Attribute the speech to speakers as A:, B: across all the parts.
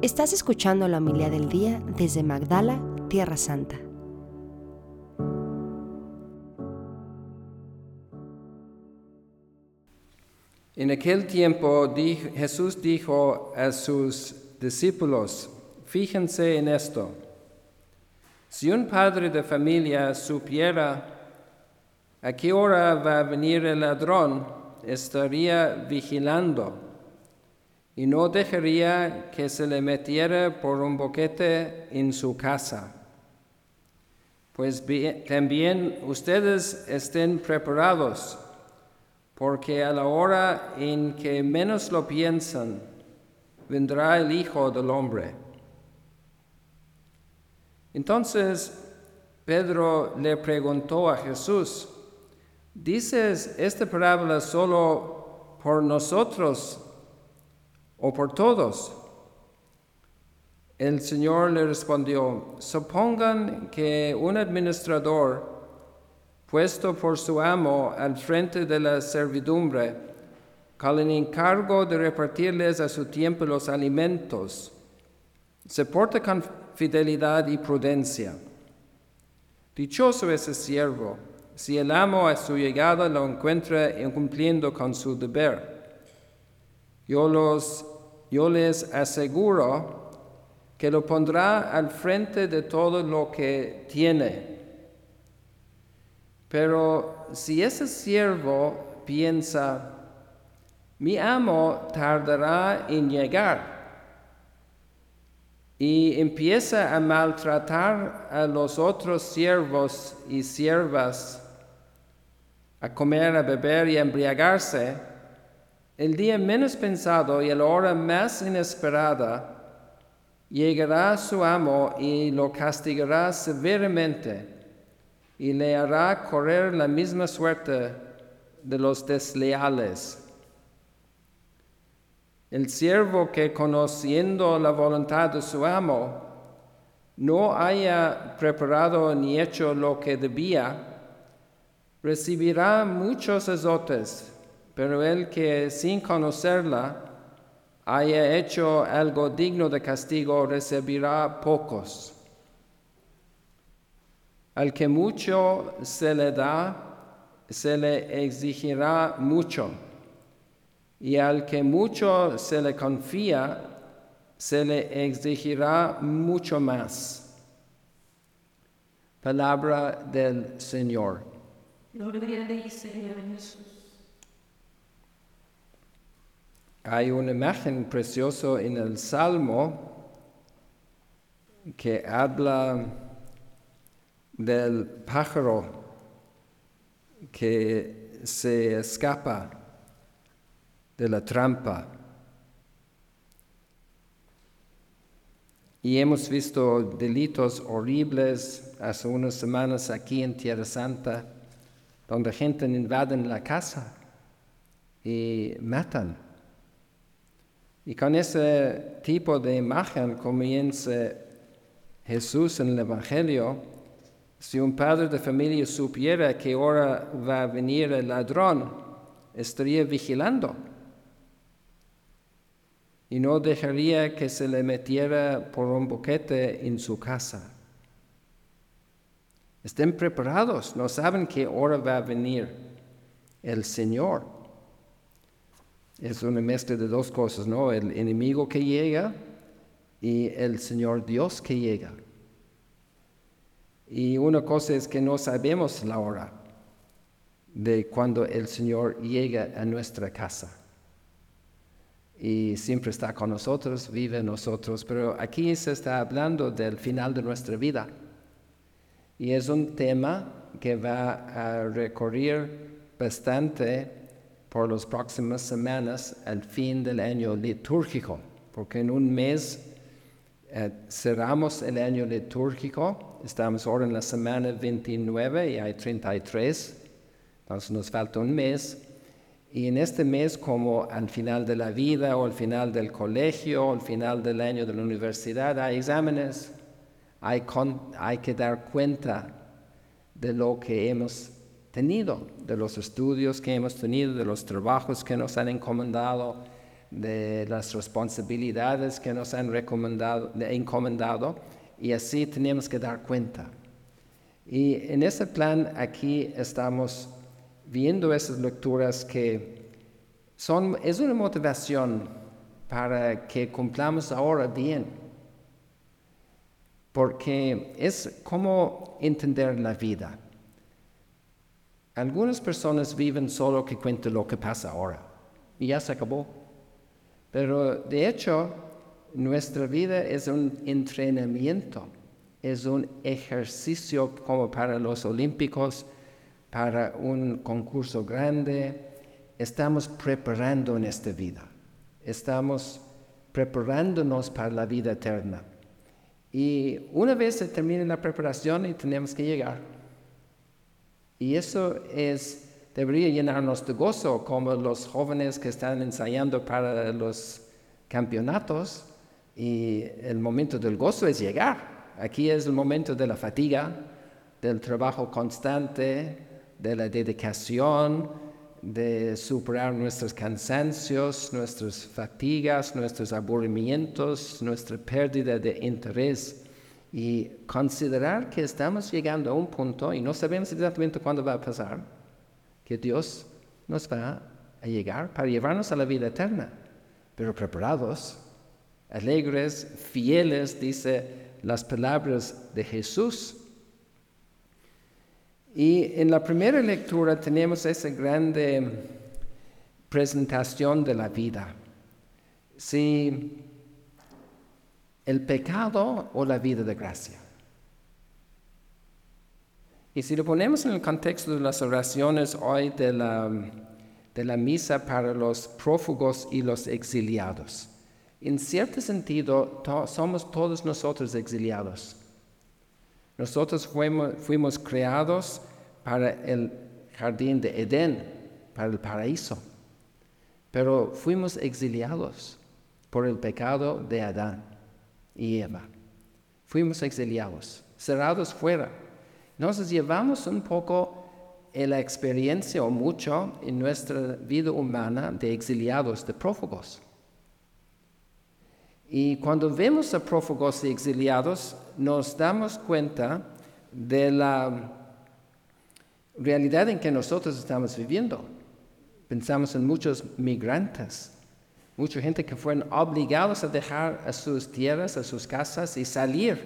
A: Estás escuchando la homilía del día desde Magdala, Tierra Santa.
B: En aquel tiempo Jesús dijo a sus discípulos: fíjense en esto. Si un padre de familia supiera a qué hora va a venir el ladrón, estaría vigilando y no dejaría que se le metiera por un boquete en su casa. Pues también ustedes estén preparados, porque a la hora en que menos lo piensan, vendrá el Hijo del Hombre. Entonces Pedro le preguntó a Jesús: ¿dices esta parábola solo por nosotros o por todos? El Señor le respondió: supongan que un administrador, puesto por su amo al frente de la servidumbre, con el encargo de repartirles a su tiempo los alimentos, se porta con fidelidad y prudencia. Dichoso ese siervo, si el amo a su llegada lo encuentra incumpliendo con su deber. Yo les aseguro que lo pondrá al frente de todo lo que tiene. Pero si ese siervo piensa: mi amo tardará en llegar, y empieza a maltratar a los otros siervos y siervas, a comer, a beber y a embriagarse, el día menos pensado y la hora más inesperada, llegará su amo y lo castigará severamente y le hará correr la misma suerte de los desleales. El siervo que, conociendo la voluntad de su amo, no haya preparado ni hecho lo que debía, recibirá muchos azotes, pero el que, sin conocerla, haya hecho algo digno de castigo, recibirá pocos. Al que mucho se le da, se le exigirá mucho, y al que mucho se le confía, se le exigirá mucho más. Palabra del Señor.
C: Gloria a ti, Señor Jesús.
B: Hay una imagen preciosa en el Salmo que habla del pájaro que se escapa de la trampa. Y hemos visto delitos horribles hace unas semanas aquí en Tierra Santa, donde gente invade la casa y matan. Y con ese tipo de imagen comienza Jesús en el Evangelio. Si un padre de familia supiera a qué hora va a venir el ladrón, estaría vigilando y no dejaría que se le metiera por un boquete en su casa. Estén preparados, no saben qué hora va a venir el Señor. Es una mezcla de dos cosas, ¿no? El enemigo que llega y el Señor Dios que llega. Y una cosa es que no sabemos la hora de cuando el Señor llega a nuestra casa. Y siempre está con nosotros, vive en nosotros, pero aquí se está hablando del final de nuestra vida. Y es un tema que va a recorrer bastante por las próximas semanas al fin del año litúrgico, porque en un mes cerramos el año litúrgico. Estamos ahora en la semana 29 y hay 33, entonces nos falta un mes. Y en este mes, como al final de la vida o al final del colegio o al final del año de la universidad, hay exámenes, hay que dar cuenta de lo que hemos tenido, de los estudios que hemos tenido, de los trabajos que nos han encomendado, de las responsabilidades que nos han encomendado, y así tenemos que dar cuenta. Y en ese plan aquí estamos viendo esas lecturas que es una motivación para que cumplamos ahora bien, porque es como entender la vida. Algunas personas viven solo que cuenten lo que pasa ahora y ya se acabó. Pero de hecho, nuestra vida es un entrenamiento, es un ejercicio como para los olímpicos, para un concurso grande. Estamos preparando en esta vida, estamos preparándonos para la vida eterna. Y una vez se termine la preparación y tenemos que llegar. Y eso debería llenarnos de gozo, como los jóvenes que están ensayando para los campeonatos, y el momento del gozo es llegar. Aquí es el momento de la fatiga, del trabajo constante, de la dedicación, de superar nuestros cansancios, nuestras fatigas, nuestros aburrimientos, nuestra pérdida de interés. Y considerar que estamos llegando a un punto, y no sabemos exactamente cuándo va a pasar, que Dios nos va a llegar para llevarnos a la vida eterna, pero preparados, alegres, fieles, dice las palabras de Jesús. Y en la primera lectura tenemos esa grande presentación de la vida. Si el pecado o la vida de gracia. Y si lo ponemos en el contexto de las oraciones hoy de la misa para los prófugos y los exiliados, en cierto sentido somos todos nosotros exiliados. Nosotros fuimos creados para el jardín de Edén, para el paraíso, pero fuimos exiliados por el pecado de Adán y Eva. Fuimos exiliados, cerrados fuera. Entonces llevamos un poco la experiencia o mucho en nuestra vida humana de exiliados, de prófugos. Y cuando vemos a prófugos y exiliados, nos damos cuenta de la realidad en que nosotros estamos viviendo. Pensamos en muchos migrantes, mucha gente que fueron obligados a dejar a sus tierras, a sus casas y salir.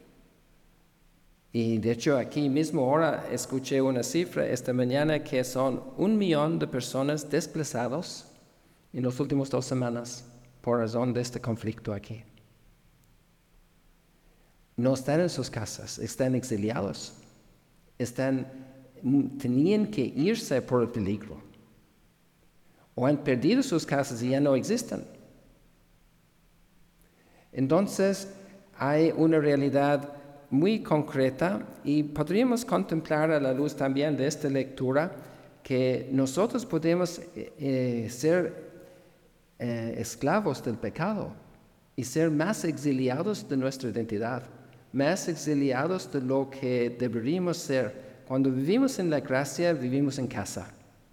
B: Y de hecho aquí mismo ahora escuché una cifra esta mañana que son 1 millón de personas desplazados en las últimas 2 semanas por razón de este conflicto aquí. No están en sus casas, están exiliados, tenían que irse por el peligro. O han perdido sus casas y ya no existen. Entonces, hay una realidad muy concreta y podríamos contemplar a la luz también de esta lectura que nosotros podemos ser esclavos del pecado y ser más exiliados de nuestra identidad, más exiliados de lo que deberíamos ser. Cuando vivimos en la gracia, vivimos en casa.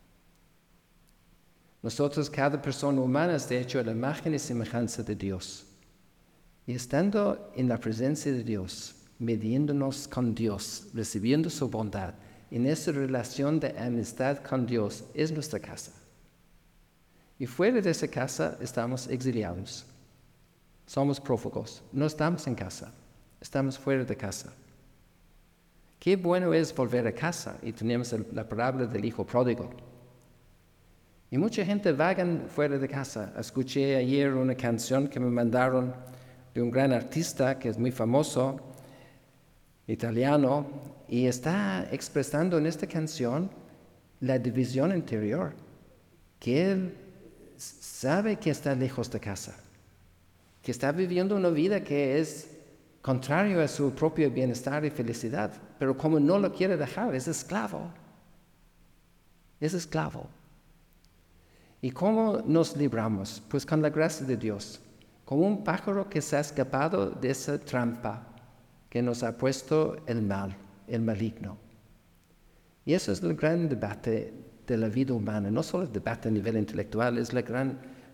B: Nosotros, cada persona humana, es de hecho la imagen y semejanza de Dios. Y estando en la presencia de Dios, mediándonos con Dios, recibiendo su bondad, en esa relación de amistad con Dios, es nuestra casa. Y fuera de esa casa estamos exiliados. Somos prófugos. No estamos en casa, estamos fuera de casa. Qué bueno es volver a casa. Y tenemos la parábola del hijo pródigo. Y mucha gente vaga fuera de casa. Escuché ayer una canción que me mandaron de un gran artista que es muy famoso, italiano, y está expresando en esta canción la división interior, que él sabe que está lejos de casa, que está viviendo una vida que es contrario a su propio bienestar y felicidad, pero como no lo quiere dejar, es esclavo. Es esclavo. ¿Y cómo nos libramos? Pues con la gracia de Dios, como un pájaro que se ha escapado de esa trampa que nos ha puesto el mal, el maligno. Y eso es el gran debate de la vida humana, no solo el debate a nivel intelectual, es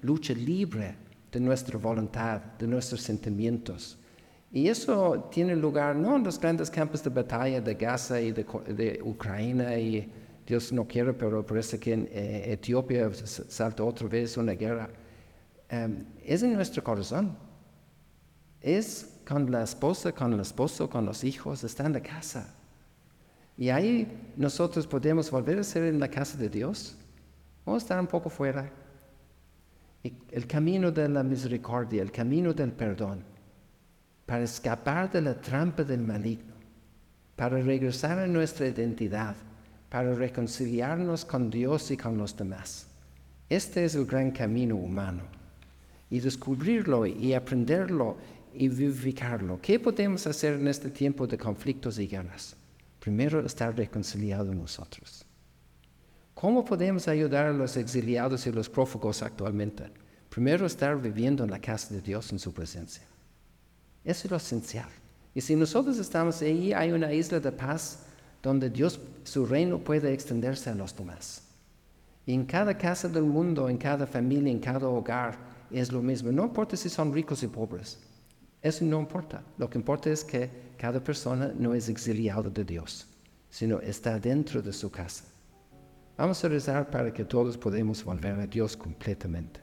B: lucha libre de nuestra voluntad, de nuestros sentimientos. Y eso tiene lugar no en los grandes campos de batalla de Gaza y de Ucrania, y Dios no quiere, pero parece que en Etiopía salta otra vez una guerra. Es en nuestro corazón. Es con la esposa, con el esposo, con los hijos, está en la casa. Y ahí nosotros podemos volver a ser en la casa de Dios o estar un poco fuera. Y el camino de la misericordia, el camino del perdón, para escapar de la trampa del maligno, para regresar a nuestra identidad, para reconciliarnos con Dios y con los demás. Este es el gran camino humano. Y descubrirlo y aprenderlo y vivificarlo. ¿Qué podemos hacer en este tiempo de conflictos y guerras? Primero, estar reconciliados nosotros. ¿Cómo podemos ayudar a los exiliados y los prófugos actualmente? Primero, estar viviendo en la casa de Dios en su presencia. Eso es lo esencial. Y si nosotros estamos ahí, hay una isla de paz donde Dios, su reino puede extenderse a los demás. Y en cada casa del mundo, en cada familia, en cada hogar, es lo mismo. No importa si son ricos y pobres. Eso no importa. Lo que importa es que cada persona no es exiliado de Dios, sino está dentro de su casa. Vamos a rezar para que todos podamos volver a Dios completamente.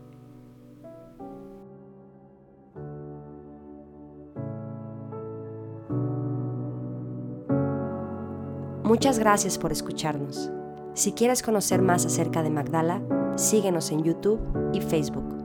A: Muchas gracias por escucharnos. Si quieres conocer más acerca de Magdala, síguenos en YouTube y Facebook.